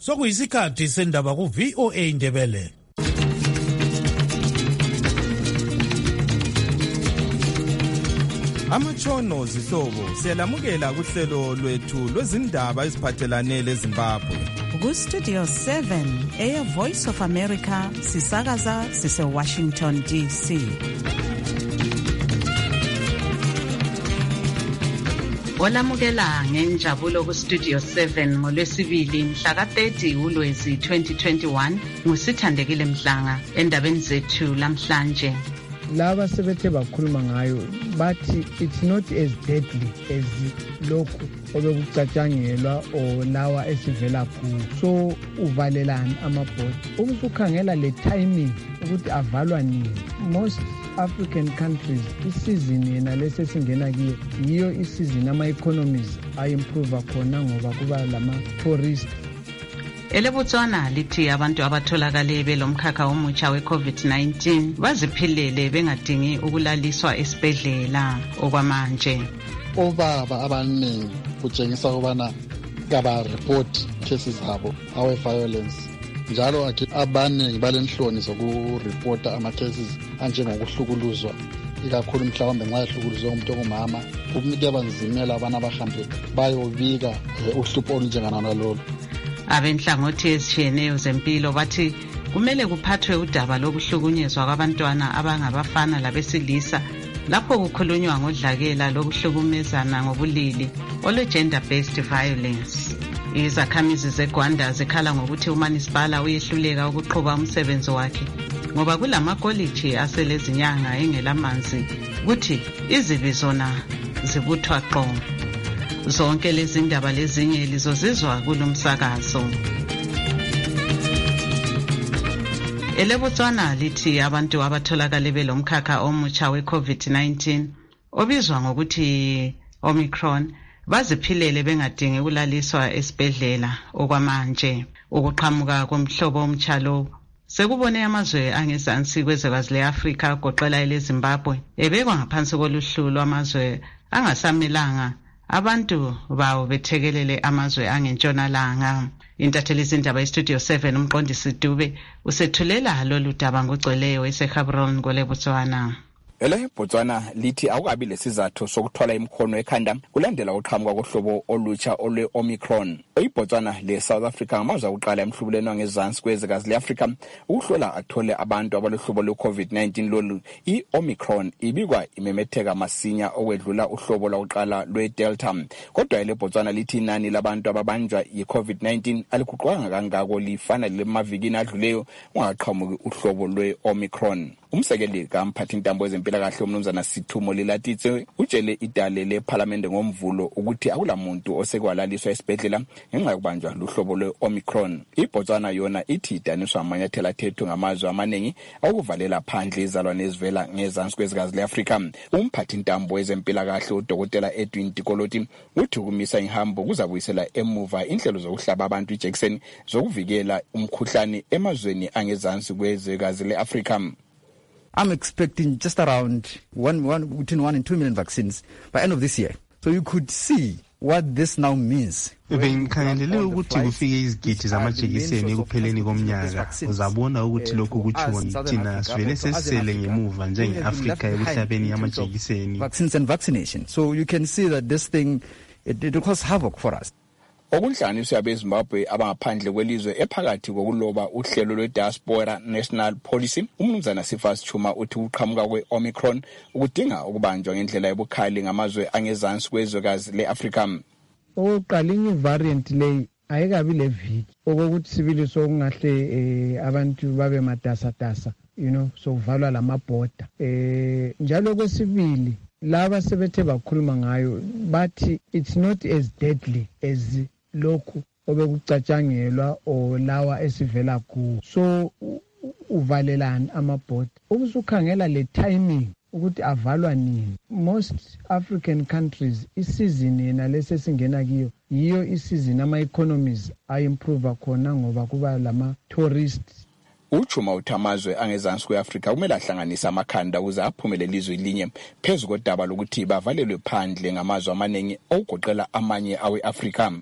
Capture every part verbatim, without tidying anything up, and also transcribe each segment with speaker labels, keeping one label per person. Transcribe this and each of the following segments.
Speaker 1: sokuyisikhathi sendaba ku V O A Ndebele.
Speaker 2: Amatshono zihlobo siyalamukela kuhlelo lwethu lwezindaba eziphathelane leZimbabwe.
Speaker 3: Ku Studio seven Air Voice of America sisakaza sise Washington D C.
Speaker 4: Olamukela ngenjabulo ku Studio seven ngolwesibili mhla ka thirty uLwezi twenty twenty-one ngusithandekile Mhlanga endabeni zethu lamhlanje.
Speaker 5: Laba sebethe bakhuluma ngayo bathi it's not as deadly as lokhu obekucatshangelwa o lawa esivela ku so uvalelana amabhodi ukusukhangela le timing ukuthi avalwa nini. Most African countries isizini yena lesesingena kiyo yiyo isizini ama economies ayimprove khona ngoba kuba lama tourists.
Speaker 4: Elebotswana lithi abantu abatholakale belomkhakha omutsha we COVID nineteen baziphilele bengadingi ukulaliswa esibhedlela okwamanje.
Speaker 6: Obaba abaningi kutshengisa ukubana kaba report cases zabo awe violence njalo abaningi balenhloni zokureport ama cases anjengokuhlukuluzwa ikakhulu mhlawumbe nxa ehlukuluzwe umuntu ongumama kumele banzimela abana bahambe bayobika uhlupho olunjengana lolo.
Speaker 4: Abenhlangothi ezitshiyeneyo zempilo bathi kumele kuphathwe udaba lokuhlukunyezwa kwabantwana abangabafana labesilisa lapho kukhulunywa ngodlakela lokuhlukumezana ngobulili ole gender based violence. Izakhamizi zeGwanda zikhala ngokuthi uManisipala uyehluleka ukuqhuba umsebenzi wakhe ngoba kulamakoliji aselezinyanga engelamanzi kuthi izibi zona zibuthwa qo. Zonke lezi ndaba lezinye lizozizwa kulomsakazo. Elebotswana lithi abantu abatholakale belomkhakha omutsha we COVID nineteen obizwa ngokuthi Omicron baziphilele bengadingi ukulaliswa esibhedlela okwamanje. Ukuqhamuka komhlobo omtsha lo sekubone amazwe angezansi kwezwekazi leAfrika agoqela eleZimbabwe ebekwa ngaphansi koluhlu lwamazwe angasamelanga abantu bawo bethekelele amazwe angentshonalanga. Intatheli zindaba eStudio seven umqondisi Dube usethulela lolu daba ngogcweleyo eseGaborone kweleBotswana.
Speaker 7: Ele Botswana lithi akukabi lesizathu sokuthwala imkhono ekhanda kulandela uqhamuka kohlobo olutsha olwe Omicron. eBotswana le South Africa ngamazwe akuqala emhlubulweni wangezansi kwezwekazi leAfrika ukuhlola athole abantu abalohlobo lwe-COVID nineteen lolu i-Omicron ibikwa imemetheka masinya okwedlula uhlobo lwakuqala lwe-Delta. Kodwa ele Botswana lithi inani labantu ababanjwa yi-COVID nineteen aliguqwanga kangako lifana lemavikini adluleyo ungaqhamuki uhlobo lwe-Omicron. Umsekeli kamphathi intambo ezempilakahle umnumzana Sithumo Lilatitse utshele idale leParliament ngomvulo ukuthi akulamuntu osekwalaliswa esibhedlela ngenxa yokubanjwa luhlobo lwe-Omicron. iBotswana yona ithi idaniswa amanyathelo athethu ngamazwe amaningi akuvalela phandle izalwane ezivela ngezansi kwezwekazi leAfrika. Umphathi intambo ezempilakahle uDokotela Edwin Tikoloti uthi ukumisa ihambo kuzabuyisela emuva inhlelo zokuhlaba abantu ijekiseni zokuvikela umkhuhlane emazweni angezansi kwezwekazi leAfrika.
Speaker 8: I'm expecting just around one, one, between one and two million vaccines by end of this year. So you could see what this now means.
Speaker 9: Bengikhangelele ukuthi kufike izigidi zamajekiseni ekupheleni komnyaka. Uzabona ukuthi lokhu kutshoni thina sivele sesisele ngemuva njenge-Afrika ekuhlabeni amajekiseni.
Speaker 8: Vaccines and vaccination. So you can see that this thing, it, it will cause havoc for us.
Speaker 7: Okunhlanganiswa beZimbabwe abangaphandle kwelizwe ephakathi kokuloba uhlelo lwe-Diaspora National Policy umnumzana Sifas Chuma uthi uqhamuka kwe-Omicron ukudinga ukubanjwa ngendlela ebukhali ngamazwe angezansi kwezwekazi le-Afrika.
Speaker 5: Oqala inye variant le ayikabi leviki okokuthi sibili sokungahle abantu babe matasa tasa you know so kuvalwa lamabhoda eh njalo kwesibili laba sebethe bakhuluma ngayo bathi it's not as deadly as lokhu obekucatshangelwa o lawa esivela ku so uvalelana amabhodi ukusukhangela le timing ukuthi avalwa nini. Most African countries isizini yena lesesingena kiyo yiyo isizini ama economies ayimprove khona ngoba kuba lama tourists.
Speaker 7: Uchuma uthamazwe angezansi kweAfrika kumele ahlanganisa amakhanda ukuze aphumelele izwe linye phezu kodaba lokuthi bavalelwe phandle ngamazwe amaningi okugoqela amanye awe-Afrika.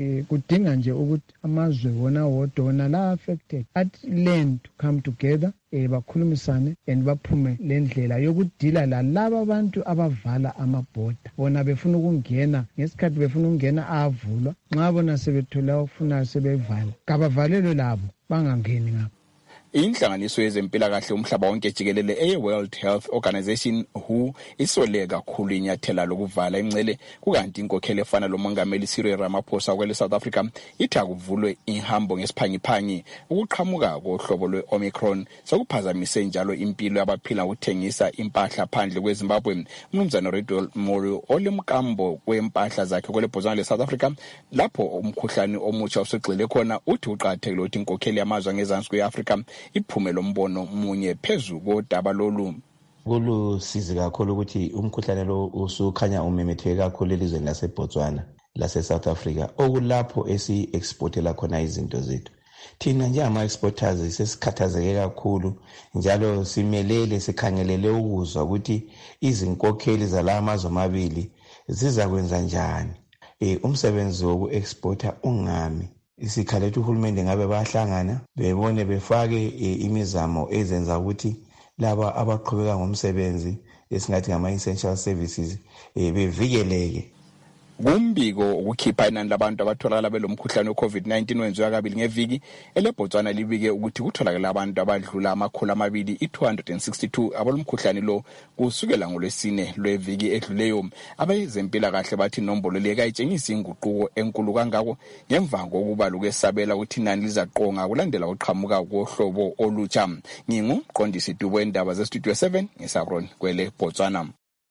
Speaker 5: eh, kudinga nje ukuthi amazwe wona wodwa wona la affected at learn to come together eh bakhulumisane and baphume lendlela yokudila lalabo abantu abavala amabhoda bona befuna ukungena ngesikhathi befuna ukungena avulwa nxa bona sebethola ukufuna sebevala kabavalelo labo bangangeni ngapha.
Speaker 7: Inhlanganiso yezempilakahle umhlaba wonke jikelele e-World Health Organization W H O isole kakhulu inyathela lokuvala imncele kukanti inkokheli efana lomongameli Cyril Ramaphosa kwele South Africa ithi akuvulwe ihambo ngesiphangiphangi ukuqhamuka kohlobo lwe-Omicron sokuphazamise njalo impilo yabaphila ukuthengisa impahla phandle kweZimbabwe. Umnumzana Riddle Morio olemkambo kwempahla zakhe kwele Botswana le South Africa lapho umkhuhlane omutsha usegxile khona uthi uqathekile ukuthi inkokheli yamazwe ngezansi kwe-Africa iphume lombono munye phezu kodaba lolu.
Speaker 10: Kulusizi kakhulu ukuthi umkhuhlane lo usukhanya umemetheke kakhulu elizweni laseBotswana lase South Africa okulapho esi-exportela khona izinto zethu. Thina njengama-exporters sesikhathazeke kakhulu njalo simelele sikhangelele ukuzwa ukuthi izinkokheli zala amazwe amabili zizakwenza njani eh umsebenzi woku-exporter ungami. Isikhalethu uhulumende ngabe bahlangana bebone befake imizamo ezenza ukuthi laba abaqhubeka ngomsebenzi esingathi ngama-essential services bevikeleke.
Speaker 7: Kumbiko ukukhipha inani labantu abatholakala belomkhuhlane we-COVID nineteen wenziwa kabili ngeviki eleBotswana libike ukuthi kutholakala abantu abadlula amakhulu amabili i-two hundred sixty-two abalomkhuhlane lo kusukela ngolwesine lweviki edluleyo. Abezempilakahle bathi inombolo le kayitshengisi inguquko enkulu kangako ngemva kokuba lokwesabela ukuthi inani lizaqonga kulandela uqhamuka kohlobo olutsha. Ngingumqondisi Dubo wendaba ze-Studio seven ngeSabron kwele Botswana.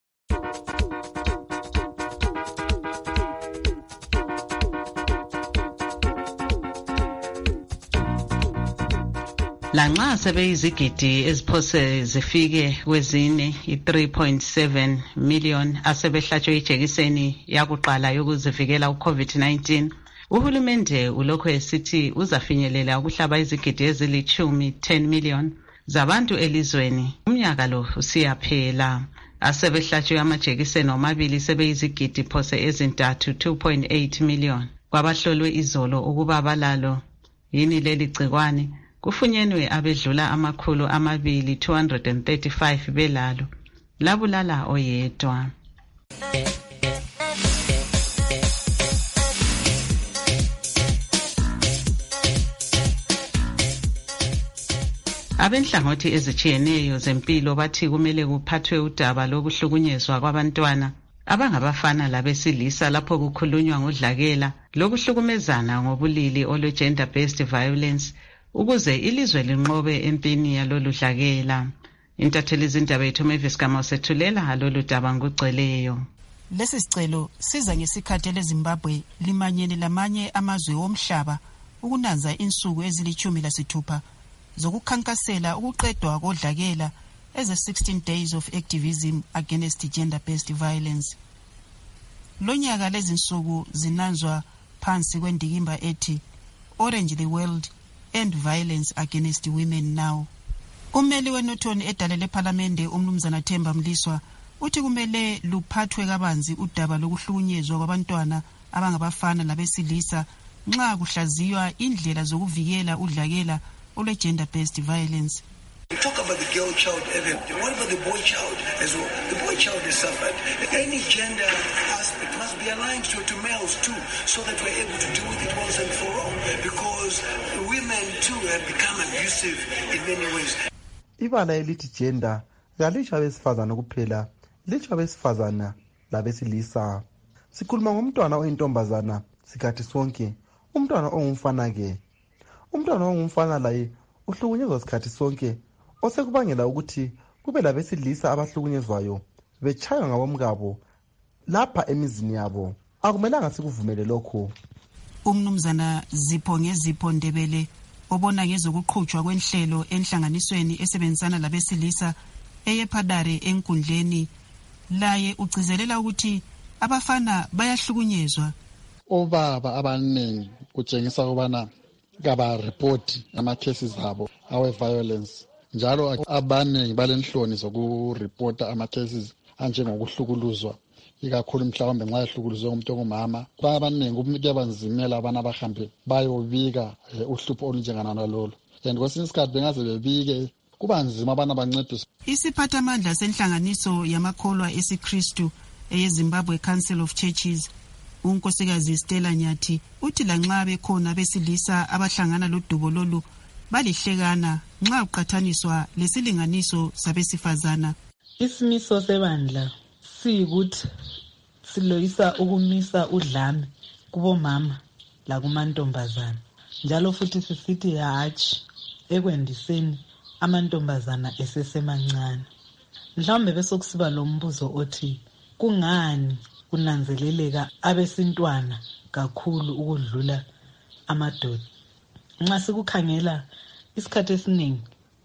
Speaker 4: Lanxa sebeyizigidi eziphose zifike kwezine i-three point seven million asebehlatshwe ijekiseni yakuqala yokuzivikela u-COVID nineteen, uhulumende ulokhu esithi uzafinyelela ukuhlaba izigidi ezilithumi ten million zabantu elizweni. Umnyaka lo usiyaphela. Asebehlatshwe amajekiseni omabili sebeyizigidi phose ezintathu two point eight million. Kwabahlolwe izolo ukuba balalo yini leli gcikwane kufunyenwe abedlula amakhulu amabili two hundred thirty-five belalo labulala oyedwa. Abenhlangothi ezitshiyeneyo zempilo bathi kumele kuphathwe udaba lokuhlukunyezwa kwabantwana abangabafana labesilisa lapho kukhulunywa ngodlakela lokuhlukumezana ngobulili olwe gender based violence ukuze ilizwe linqobe empini yalolu dlakela. Intatheli izindaba yethu Mavis Gama sethulela halolu daba ngugcweleyo.
Speaker 3: Lesi sicelo siza ngesikhathi leZimbabwe limanyene lamanye amazwe omhlaba ukunanza insuku ezilithumi lasithupha zokukhankasela ukuqedwa kodlakela as a sixteen days of activism against gender based violence. Lonyaka lezi nsuku zinanzwa phansi kwendikimba ethi Orange the World and Violence Against Women Now. Umeli wenothoni edalele parliamente umnumzana Themba Mliswa uthi kumele luphathwe kabanzi udaba lokuhlukunyezwa kwabantwana abangabafana labesilisa nxa kuhlaziywa indlela zokuvikela udlakela olwe gender based violence.
Speaker 11: We talk about the girl child, Evan. What about the boy child as well? The boy child is suffered. Any gender aspect must be aligned to, to males too, so that we're able to deal with it once and for all. Because women too have become abusive in many ways.
Speaker 9: Ibala elithi gender kalitsho abesifazana kuphela, litsho abesifazana labesilisa. Sikhuluma ngomntwana oyintombazana sikhathi sonke, umntwana ongumfana ke. Umntwana ongumfana laye uhlukunyezwa sikhathi sonke, osekubangela ukuthi kube labesilisa abahlukunyezwayo bechaywa ngabomkabo lapha emizini yabo. Akumelanga sikuvumele lokho.
Speaker 3: Umnumzana Zipho ngezipho Ndebele obona ngezokuqhutshwa kwenhlelo enhlanganisweni esebenzisana labesilisa eyephadare enkundleni laye ugcizelela ukuthi abafana bayahlukunyezwa.
Speaker 6: Obaba abaningi kutshengisa ukubana kaba report ama cases abo awe violence, njalo abaningi balenhloni zokureporta ama cases anjengokuhlukuluzwa ikakhulu mhlawumbe nxa ehlukuluzwe ngumuntu ongumama. Abaningi kuyabanzimela abana abahambe bayobika uhlupho olunjengana nalolo, and kwesinye isikhathi bengaze bebike kuba nzima abana bancediswe.
Speaker 3: Isiphathamandla senhlanganiso yamakholwa esiKristu eyeZimbabwe Council of Churches, unkosikazi Stella Nyathi, uthi lanxa bekhona besilisa abahlangana lodubo lolu balihlekana nxa uqathaniswa lesilinganiso sabesifazana.
Speaker 12: Isimiso sebandla siyikuthi siloyisa ukumisa udlame kubomama lakumantombazana, njalo futhi sisithi hatshi ekwendiseni amantombazana esesemancane. Mhlawumbe bese kusiba lo mbuzo othi kungani kunanzeleleka abesintwana kakhulu ukudlula amadoda? Nxa sikukhangela isikhathi esiningi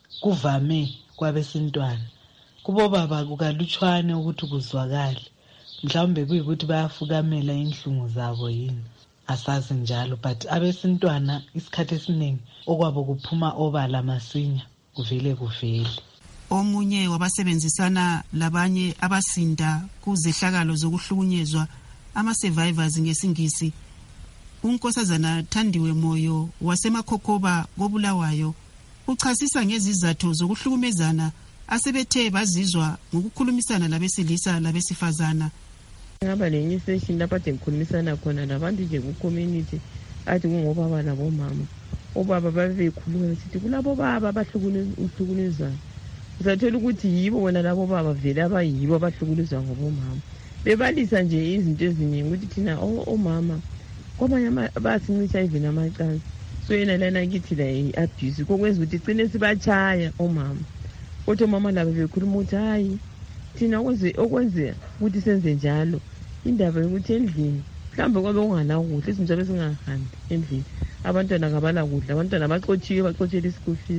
Speaker 12: kuvame kwabesintwana, kubo baba kukalutshwane ukuthi kuzwakale. Mhlawumbe kuyikuthi bayafukamela inhlungu zabo yini, asazi njalo, but abesintwana isikhathi esiningi okwabo kuphuma obala masinya kuvele kuvele.
Speaker 3: Omunye wabasebenzisana labanye abasinda kuzehlakalo zokuhlukunyezwa ama-survivors ngesingisi, unkosazana Thandiwe Moyo wasemakhokhoba koBulawayo, uchasisa ngezizathu zokuhlukumezana asebethe bazizwa ngokukhulumisana labesilisa labesifazana.
Speaker 13: Ngaba lenye session lapha ngikhulumisana khona labantu nje ku-community athi kungobaba labomama. Obaba babekhuluma besithi kulabo baba abahlukuluzana. Uzathola ukuthi yibo wena labo baba vele abayibo abahlukuluzwa ngobomama. Bebalisa nje izinto eziningi ukuthi thina omama kwabanye basincisha even amacansi. So yena lana kithi la i-abuse kokwenza ukuthi igcine sibachaya omama. Kodwa mama labo bekhuluma ukuthi hayi thina okwenze okwenze ukuthi senze njalo indaba yokuthi endlini mhlambe kwabe ungana ukudla izinto ebesingahambi endlini, abantwana kabala kudla, abantwana baxotshiwe baxotshela ischool fees.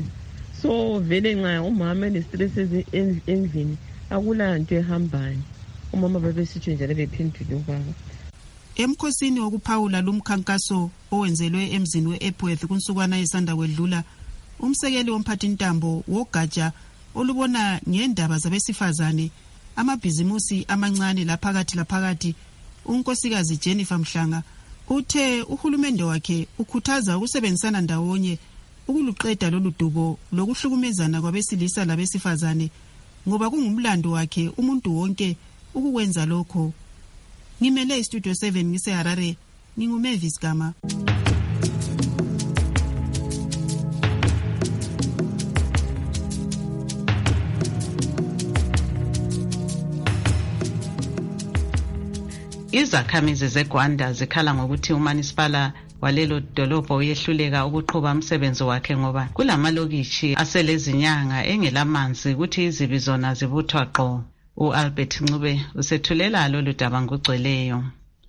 Speaker 13: So vele nxa umama enestress endlini akula nto ehambayo, umama babesitsho njalo bephendule ubaba.
Speaker 3: Emkhosini wokuphawula lumkhankaso owenzelwe emzini we-Epworth kunsukwana esanda kwedlula, umsekeli womphathintambo wogatsha olubona ngendaba zabesifazane amabhizimusi amancane laphakathi laphakathi, unkosikazi Jennifer Mhlanga, uthe uhulumende wakhe ukhuthaza ukusebenzisana ndawonye ukuluqeda lolu dubo lokuhlukumezana kwabesilisa labesifazane ngoba kungumlando wakhe umuntu wonke ukukwenza lokho. Ngimele iStudio seven ngise Harare, nginguMavis Gama.
Speaker 4: Izakhamizi zeGwanda zikhala ngokuthi uManisipala walelo dolobho uyehluleka ukuqhuba umsebenzi wakhe ngoba kulamalokishi aselezinyanga engelamanzi ukuthi izibi zona zibuthwa qo. U-Albert Ncube usethulela lolu daba ngokugcweleyo.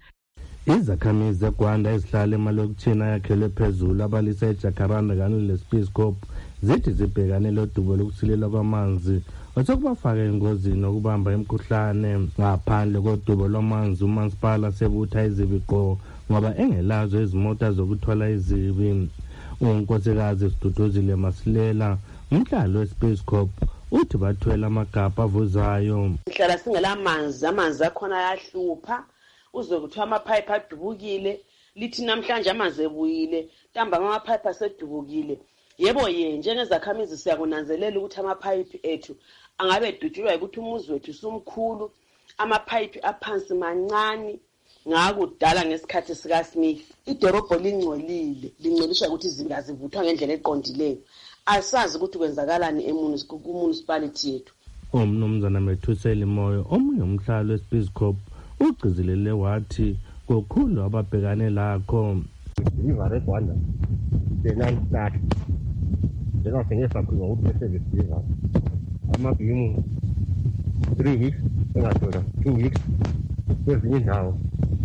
Speaker 14: Izakhamizi zeGwanda ezihlala emalokishini ayakhelwe phezulu abalisa eJacaranda kanye leSpeyscope zithi zibhekane lodubo lokusilela kwamanzi osokubafaka engozini okubamba imkhuhlane. Ngaphandle kodubo lwamanzi uMansipala sebutha izibi qo ngoba engelazo izimota zokuthwala izibi. Unkosikazi Siduduzile Masilela, umhlalo weSpeyscope, uthi bathwela amagabha avuzayo.
Speaker 15: Ngihlala singela amanzi, amanzi akhona ayahlupha, uzokuthiwa amapipe adubukile, lithi namhlanje amanzi ebuyile, ntamba amapipe asedubukile. Yebo ye, njengezakhamizi siyakunanzelela ukuthi amapipe ethu angabe edutshulwa ukuthi umuzi wethu sumkhulu, amapipe aphansi mancane. Ngakudala ngesikhathi sika Smith idorobho lingcolile, lingcoliswa ukuthi izinga zivuthwa ngendlela eqondileyo. Asazi ukuthi kwenzakalani emunicipality yethu.
Speaker 14: Umnumzana Methuseli Moyo, omunye umhlalo weSpeyscope, ugcizelele wathi kokhulu ababhekane lakho.
Speaker 16: Ivare Rwanda benayisa njengafengesa khulu ngokusebenza amabhimu three weeks engadola two weeks kwezinye indawo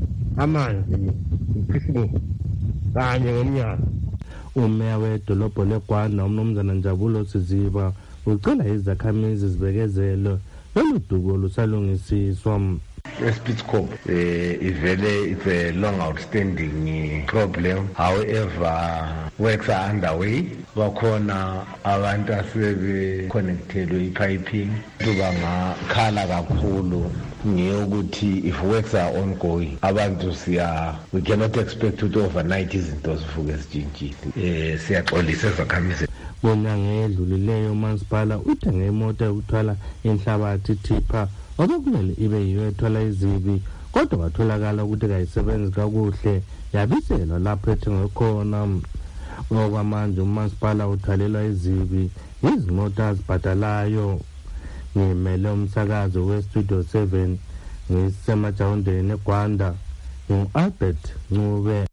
Speaker 16: amanzi ikhisimu kanye ngomnyaka.
Speaker 14: Umeya wedolobho leGwanda umnumzana Njabulo Siziba ucela izakhamizi zibekezelo lolu dubo lusalungisiswa.
Speaker 17: Speyscope uh, is very it's a long outstanding problem. However, works are underway. Bakhona abantu asebe connected with piping. Tubanga khala kakhulu ngeyokuthi if works are ongoing abantu siya we cannot expect ukuthi overnight izinto zivuke zitshintshile. Eh siyaxolisa ezakhamizi.
Speaker 14: Ngonyanga edlulileyo umasipala uthenge imoto yokuthwala inhlabathi tipha obekumele ibe yiyo ethwala izibi kodwa kwatholakala ukuthi kayisebenzi kakuhle yabiselwa lapho ethengwe khona. Ngokwamanje umasipala uthwalelwa izibi izimoto azibhadalayo. Ngimele umsakazo we-Studio seven ngisemajawundeni eGwanda ngu-Albert Ncube.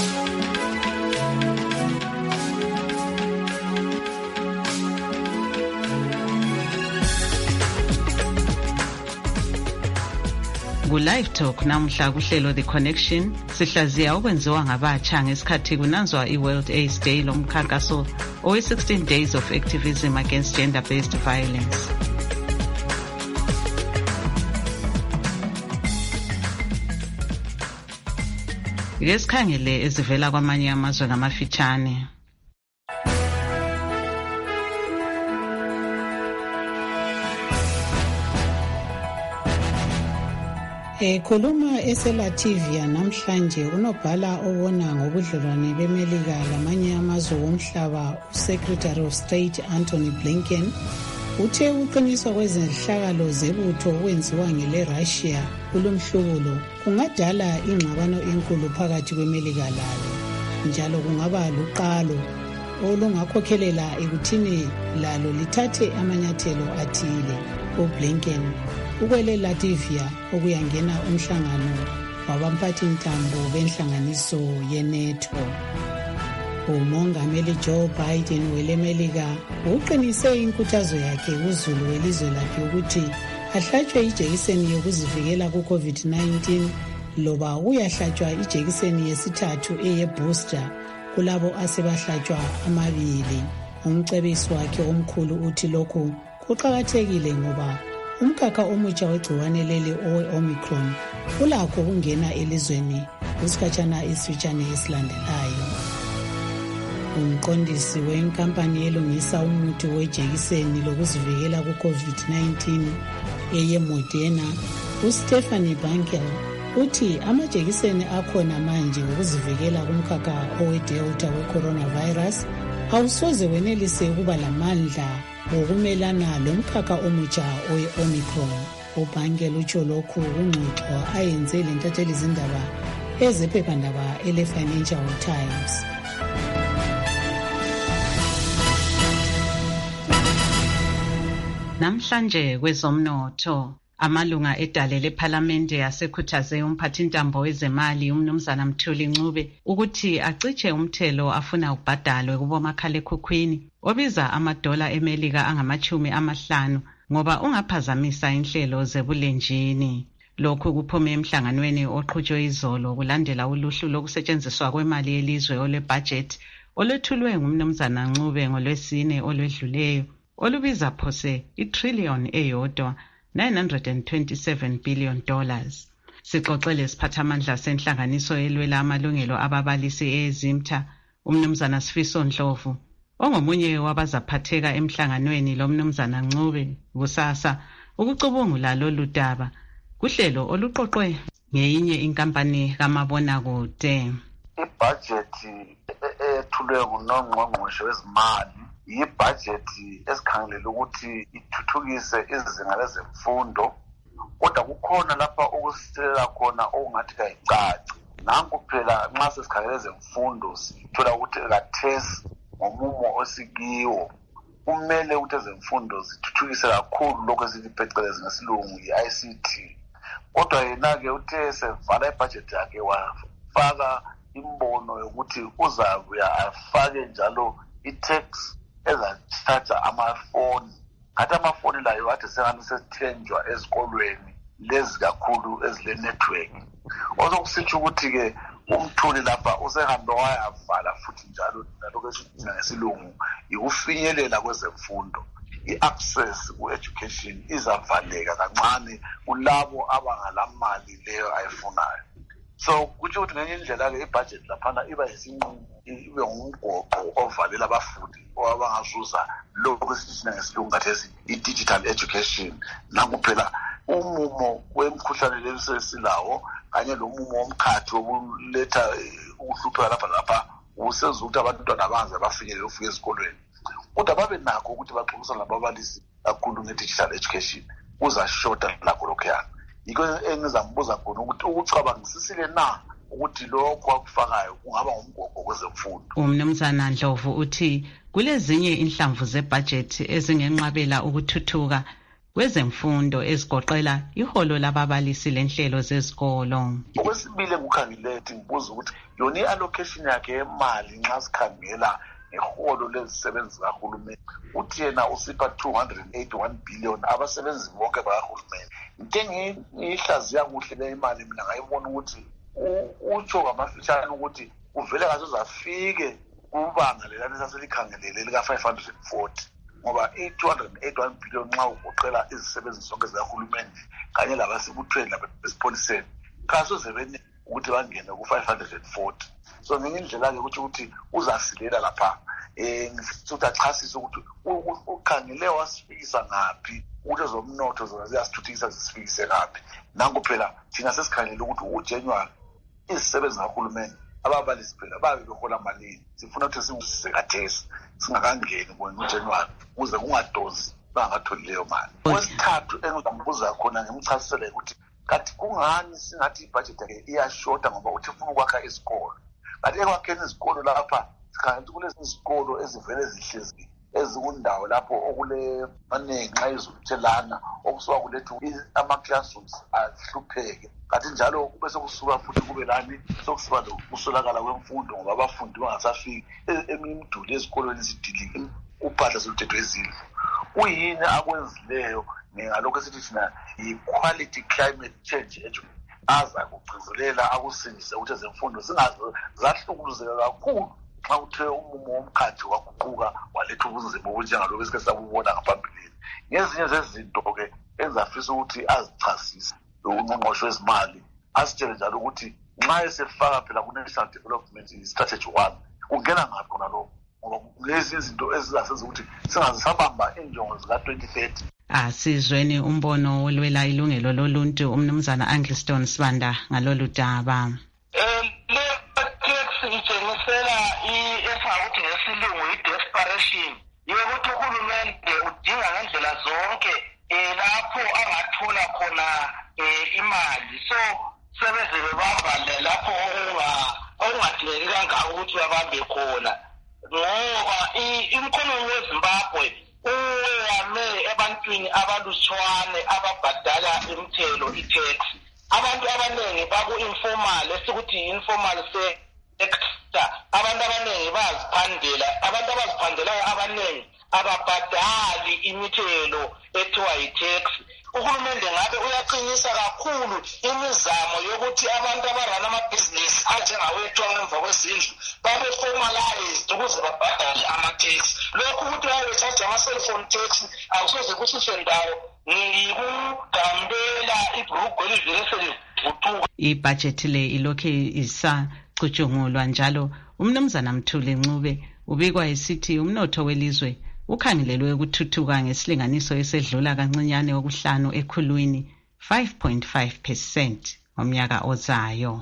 Speaker 4: Ku-Live Talk namhla kuhlelo The Connection sihlaziya okwenziwa ngabatsha ngesikhathi kunanzwa i-World AIDS Day lomkhankaso owe-sixteen Days of Activism Against Gender-Based Violence. Ke sikhangele ezivela kwamanye amazwe ngamafitshane.
Speaker 3: Ekhuluma eseLatvia namhlanje unobhala obona ngobudlelwane beMelika lamanye amazwe womhlaba uSecretary of State Antony Blinken uthe ukuqiniswa kwezenhlakalo zebutho okwenziwa ngele-Russia kulomhlubulo kungadala ingxabano enkulu phakathi kweMelika lalo njalo kungaba luqalo olungakhokhelela ekuthini lalo lithathe amanyathelo athile. uBlinken ukwele Latvia okuyangena umhlangano wabamphathi ntambo benhlanganiso ye-NATO. Umongameli Joe Biden welemelika uqinise inkuthazo yakhe kuzulu welizwe lakhe ukuthi ahlatshwe ijekiseni yokuzivikela ku-COVID nineteen loba uyahlatshwa ijekiseni yesithathu eye-booster kulabo asebahlatshwa amabili. Umcebisi wakhe omkhulu uthi lokhu kuqakathekile ngoba umkhakha omutsha wegciwane leli owe-Omicron ulakho ukungena elizweni kusikhatshana esifitshane esilandelayo. Umqondisi wenkampani elungisa umuthi wejekiseni lokuzivikela ku-COVID nineteen eye-Moderna uStephanie Bankel uthi amajekiseni akhona manje ukuzivikela kumkhakha owe-Delta we-coronavirus awusoze wenelise ukuba lamandla ngokumelana lomkhakha omutsha owe-Omicron. uBankel utsho lokhu kungxoxo ayenze lentatheli zindaba ezephephandaba ele-Financial Times.
Speaker 4: Namhlanje kwezomnotho amalunga edale lephalamende asekhuthaze umphathintambo wezemali umnumzana Mthuli Ncube ukuthi aciche umthelo afuna ukubhadalwe kubomakhalekhukhwini obiza amadola eMelika angamachumi amahlanu ngoba ungaphazamisa inhlelo zebulenjini. Lokhu kuphume emhlanganweni oqhutshwe izolo kulandela uluhlu lokusetshenziswa kwemali yelizwe olwebudget olwethulwe ngumnumzana Ncube ngolwesine olwedluleyo olubiza phose i-trillion eyodwa nine hundred twenty-seven billion dollars. Sixoxele siphathamandla senhlanganiso elwela amalungelo ababalisi eZimta umnumzana Sifiso Ndlovu ongomunye wabazaphatheka emhlanganweni lomnumzana Ncube kusasa ukucubungula lolu daba kuhlelo oluqoqwe ngeyinye inkampani kamabonakude.
Speaker 18: Ibudget ethulwe nguNongqongqoshe wezimali yibudget esikhangelela ukuthi ithuthukise izinga lezemfundo kodwa kukhona lapha ukusilela khona okungathi kayicaci. Nanku phela nxa sesikhangele ezemfundo sithola ukuthi kathesi ngomumo osikiwo kumele ukuthi ezemfundo zithuthukise kakhulu lokho esithi phecelezi ngesilungu i-I C T. Kodwa yena-ke uthe sevala ibudget yakhe wafaka imbono yokuthi uzabuya afake njalo i-tax ezachaja amafoni. Ngathi amafoni layo athi sengani sethenjwa ezikolweni lezi kakhulu ezile-network. Osokusitsho ukuthi-ke uMthuli lapha usehambe wayavala futhi njalo nalokho esithi ngesilungu ikufinyelela kwezemfundo. I-access ku-education izavaleka kancane kulabo abangalamali leyo ayifunayo. So kutsho ukuthi ngenye indlela-ke ibudget laphana iba yisinqumo ibe ngumgoqo ovalela abafundi abangazuza lokho esithi ngesilungu kathesi i-digital education. Nanku phela umumo wemkhuhlane lesesilawo kanye lomumo womkhathi wokuletha ukuhlupheka lapha lapha usenza ukuthi abantwana abanze bafinyelele ukufika esikolweni. Kodwa babe nakho ukuthi baxoxisane lababalisi kakhulu nge-digital education uzashoda lakho lokhuyana. Yiko engizambuza khona ukuthi ukucabangisisile na ukuthi lokho akufakayo kungaba ngumgogo kwezemfundo.
Speaker 4: Umnumzana Ndlovu uthi kulezinye inhlamvu zebudget ezingenqabela ukuthuthuka kwezemfundo ezigoqela iholo lababalisi lenhlelo zezikolo.
Speaker 18: Okwesibili engikhangile ngibuza ukuthi yona i-allocation yakhe yemali nxa sikhangela ngeholo lezisebenzi kahulumeni uthi yena usipha two hundred eighty-one billion abasebenzi bonke bakahulumeni. Into engiyihlaziya kuhle le imali mina ngayibona ukuthi utsho ngamafitshane ukuthi uvele kaze uzafike kubanga lelani saselikhangelele lika five hundred forty ngoba i-two hundred eighty-one billion nxa ugoqela izisebenzi zonke zikahulumeni kanye labasebuthweni labesipholiseni kasoze bene ukuthi bangene ku-five hundred forty. So ngenye indlela-ke ukuthi ukuthi uzasilela lapha um ngifisa achasise ukuthi ukhangele wasifikisa ngaphi ukuthi ezomnotho zona ziyasithuthukisa zisifikise ngaphi. Nango phela thina sesikhangele ukuthi uJanuary izisebenzi zikahulumeni ababalisi phela babe behola malini. Sifuna ukuthi singusekathesi singakangeni bona uJanuary ukuze kungadozi bangatholi leyo mali. Okwesithathu engizambuza khona ngimchasisele ukuthi kathi kungani singathi ibudget yakhe iyashota ngoba uthi ufuna ukwakha isikolo. Kanti ekwakheni izikolo lapha sikhangela kulezi izikolo ezivele ezihlezi ezikundawo lapho okule maningi nxa izuluthelana okusuka kulethu ama-classrooms ahlupheke. Kanti njalo kube sekusuka futhi kube lani sokusiba lokuswelakala kwemfundo ngoba abafundi bangasafiki eminye imiduli ezikolweni zidilike uphahla soluthethwe izindlu. Kuyini akwenzileyo ngalokho esithi thina yi-quality climate change education aza kugcizelela akusindise ukuthi ezemfundo zahlukuluzeka kakhulu xa uthe umumo womkhathi waguquka waletha ubunzima obunjengalokho esike sabubona ngaphambilini. Ngezinye zezinto-ke ezafisa ukuthi azichasise ungqongqoshe wezimali asitshele njalo ukuthi nxa esefaka phela ku-national development strategy one kungena ngaphi khona lokho ngoba lezi izinto ezizasenza ukuthi singazisabamba injongo zika-twenty thirty.
Speaker 4: Asizweni umbono olwela ilungelo loluntu umnumzana Angliston Sibanda ngalolu daba.
Speaker 19: Itshengisela esingakuthi ngesilungu i-desperation yokuthi uhulumende udinga ngendlela zonke lapho angathola khona imali. So sebeze bebambale lapho okungadingeki kangako ukuthi babambe khona ngoba imkhonomi weZimbabwe uweyame ebantwini abalutshwane ababhadala imithelo i-tax. Abantu abaningi baku-informal esikuthi informal sector. Abantu abaningi baziphandela abantu abaziphandelayo abaningi ababhadali imithelo ethiwa yi-tax. Uhulumende ngabe uyaqinisa kakhulu imizamo yokuthi abantu abarana amabhizinisi anjengawethu ngemva kwezindlu babe formalized ukuze babhadale ama-tax. Lokhu ukuthi babe-charge ama-cellphone tax akusoze kusise ndawo ngikugambela ibhrugu elivele selivuthuka.
Speaker 4: Ibhajethi le ilokhe isacutshungulwa njalo umnumzana Mthuli Ncube ubikwa esithi umnotho welizwe ukhangelelwe ukuthuthuka ngesilinganiso esedlula kancinyane okuhlanu ekhulwini five point five percent ngomnyaka ozayo.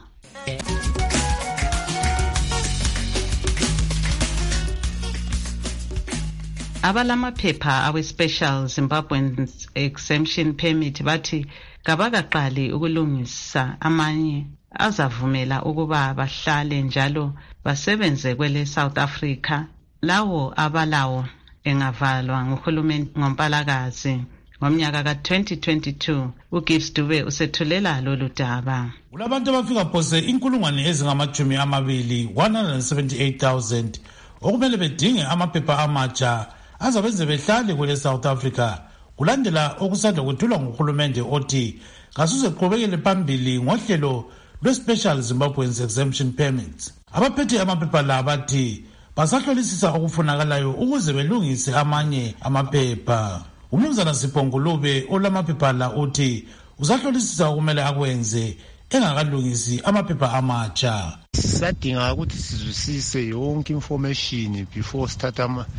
Speaker 4: Abalamaphepha awe-Special Zimbabwean Exemption Permit bathi kabakaqali ukulungisa amanye azavumela ukuba bahlale njalo basebenze kwele South Africa. Lawo abalawo engavalwa nguhulumeni ngoMpalakazi ngomnyaka ka twenty twenty-two. uGibbs Dube usethulela lolu daba.
Speaker 1: Kulabantu abafika phose inkulungwane ezingamajumi amabili one hundred seventy-eight thousand okumele bedinge amaphepha amatsha azabenze behlale kwele South Africa kulandela okusanda kwethulwa nguhulumende othi kasuze qhubekele phambili ngohlelo lwe-Special Zimbabwean Exemption Permits. Abaphethe amaphepha la bathi basahlolisisa okufunakalayo ukuze belungise amanye amaphepha. Umnumzana Sipongulube olamaphepha la uthi usahlolisisa okumele akwenze engakalungisi amaphepha amatsha.
Speaker 20: Sisadinga ukuthi sizwisise yonke information before start ama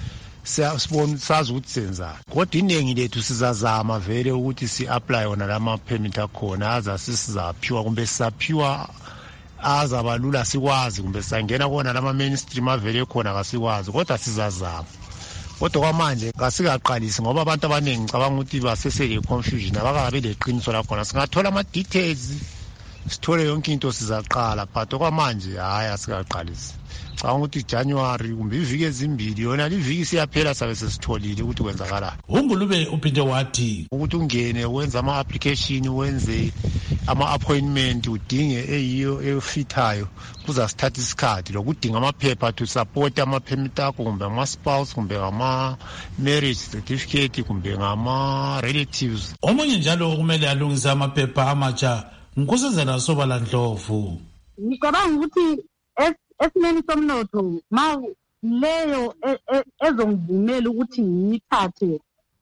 Speaker 20: siyasibona sazi ukuthi senzani kodwa iningi lethu sizazama vele ukuthi si-apply yona lama permit akhona aza sisizaphiwa kumbe sisaphiwa azabalula sikwazi kumbe sangena kona lama mainstream avele khona kasikwazi kodwa sizazama kodwa kwamanje kasikaqalisi ngoba abantu abaningi ngicabanga ukuthi basesele confusion abakabe leqiniso lakhona singathola ama details sithole yonke into sizaqala but kwamanje hayi asikaqalisi ngicabanga ukuthi January kumbe iviki ezimbili yona liviki siyaphela sabe sesitholile ukuthi kwenzakala.
Speaker 1: uNgulube uphinde wathi
Speaker 20: ukuthi ungene wenza ama application wenze ama appointment udinge eyiyo efithayo kuzasithatha isikhathi lokudinga amaphepha to support ama permit akho kumbe ama spouse kumbe ama marriage certificate kumbe ngama relatives.
Speaker 1: Omunye njalo okumele alungise amaphepha amatsha Nkosazana Sobala Ndlovu.
Speaker 21: Ngicabanga ukuthi esimeni somnotho ma leyo ezongivumela ukuthi ngiyithathe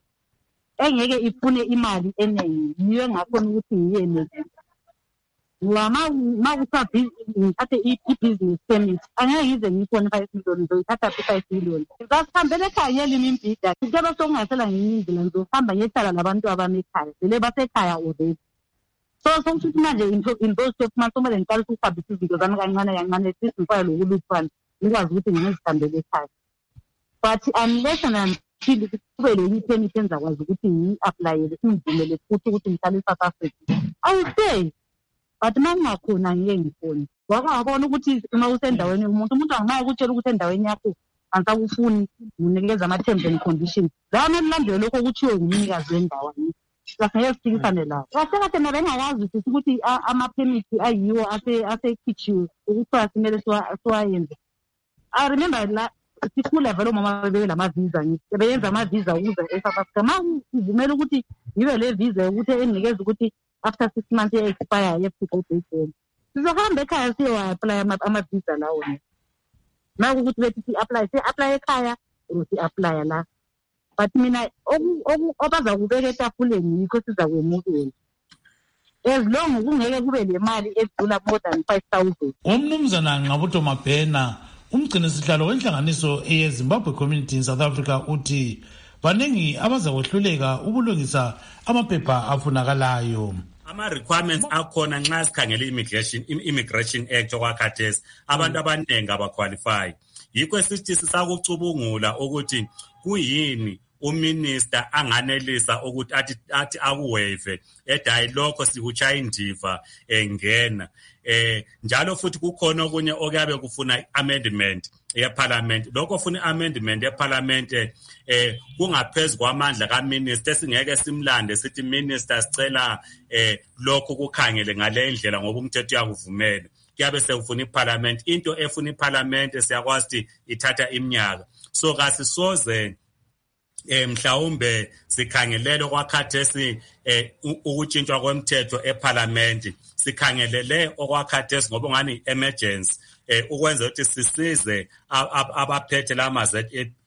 Speaker 21: engeke ifune imali eningi niyo engakhona ukuthi ngiyene ngoba ma usabhizi ngithathe i-business permit angeke ngize ngiyifone five million ngizoyithatha five million ngisasihambele ekhaya yelimi imbhida kuyabe sokungasela ngenye indlela ngizohamba ngiyehlala labantu abami ekhaya vele basekhaya already. So sokuthi manje in those twelve months kumele ngiqale ukusabhisa izinto zami kancane kancane sisi ngifake lokuluphana ngikwazi ukuthi ngizihambele ekhaya but unless and until kube le permit engizakwazi ukuthi ngi-applyele ingivumele futhi ukuthi ngihlale eSouth Africa I will stay but uma kungakhona ngike ngifone wakabona ukuthi uma usendaweni umuntu umuntu anginayo ukutshela ukuthi endaweni yakho angisakufuni unikeza ama-terms and conditions lawa malilandele lokho okuthiwe ngumnikazi wendawo Sasiyasiphikisane la. Kahle nabe ngakazi ukuthi ama-permit ayiwo asekhitshiwe ukuthi simele siwayenze. I remember la sikhula vele umama bebeke lama-visa beyenza ama-visa ukuze eSouth Africa ma ivumela ukuthi ngibe le visa ukuthi enginikeza ukuthi after six months ye-expire yefika ubhekeni. Sizohamba ekhaya siyo-apply ama-visa lawo. Ma ukuthi bethi si-apply si-apply ekhaya or si-apply la. But mina obaza kubeka etafuleni yikho sizakwemukela as long kungeke kube le mali edlula more than five thousand.
Speaker 1: Umnumzana Ngabuto Mabhena umgcini sihlalo wenhlanganiso eyeZimbabwe Community in South Africa uthi baningi abazakwehluleka ukulungisa amaphepha afunakalayo.
Speaker 22: Ama requirements akhona nxa sikhangele immigration immigration act okwakhathesi abantu abanengi abaqualify yikho sithi sisakucubungula ukuthi kuyini uminister anganelisa ukuthi athi athi akuwave edayi lokho sikuchaya indiva engena eh njalo futhi kukhona okunye okuyabe kufuna amendment yeparliament lokho ufuna amendment yeparliament eh kungaphezulu kwamandla kaminister singeke simlande sithi minister sicela eh lokho kukhangele ngale ndlela ngoba umthetho uyakuvumela kuyabe sekufuna iparliament into efuna iparliament siyakwazi ithatha iminyaka so kasisoze eh mhlawumbe sikhangelele kwakhathesi eh ukutshintshwa kwemthetho eParliament sikhangelele okwakhathesi ngoba ngani emergency eh ukwenza ukuthi sisize abaphethe lama Z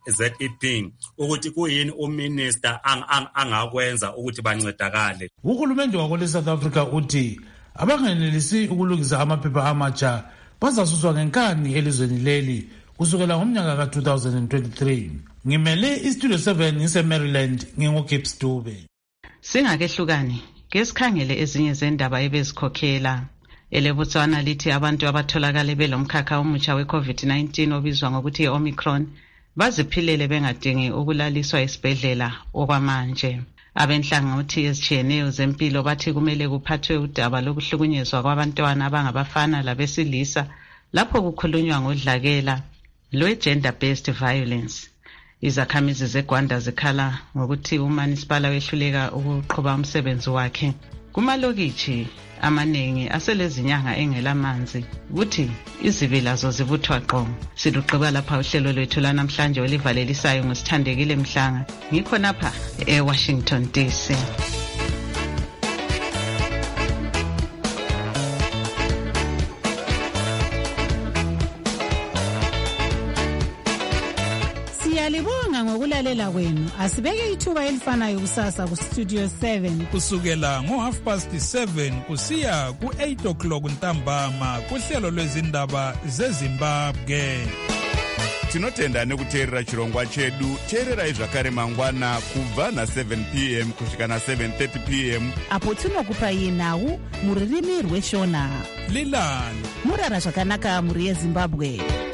Speaker 22: E P ukuthi kuyini uminister angakwenza ukuthi bancedakale.
Speaker 1: Uhulumende wako South Africa uthi abangenelisi ukulungisa amaphepha amatsha bazasuswa ngenkani elizweni leli kusukela ngomnyaka ka two thousand twenty-three. Ngimele istudio seven ngise-Maryland ngingu-Gibbs Dube.
Speaker 4: Singakehlukani ke sikhangele ezinye zendaba ebezikhokhela eleBotswana lithi abantu abatholakala belomkhakha omutsha we-COVID nineteen obizwa ngokuthi i-Omicron baziphilele bengadingi ukulaliswa esibhedlela okwamanje. Abenhlangothi ezitshiyeneyo zempilo bathi kumele kuphathwe udaba lokuhlukunyezwa kwabantwana abangabafana labesilisa lapho kukhulunywa ngodlakela lwe-gender based violence. Izakhamizi zeGwanda zikhala ngokuthi uManisipala wehluleka ukuqhuba umsebenzi wakhe kumalokitshi amaningi aselezinyanga engelamanzi ukuthi izibilazo zibuthwa qo. Siluqhubeka lapha uhlelo lwethu lanamhlanje olivalelisayo ngosithandekile Mhlanga ngikho napha eWashington D C.
Speaker 23: Siyalibonga ngokulalela kwenu. Asibeke ithuba elifanayo kusasa ku Studio seven
Speaker 2: kusukela ngo half past seven kusiya ku eight o'clock ntambama kuhlelo lwezindaba zeZimbabwe.
Speaker 5: tinotenda nekuteerera chirongwa chedu. teererai zvakare mangwana kubva na7 p m kusvika na7 thirty p m
Speaker 23: apo tinokupai nhau mururimi rweshona.
Speaker 2: lilani
Speaker 23: murara zvakanaka mhuri yezimbabwe.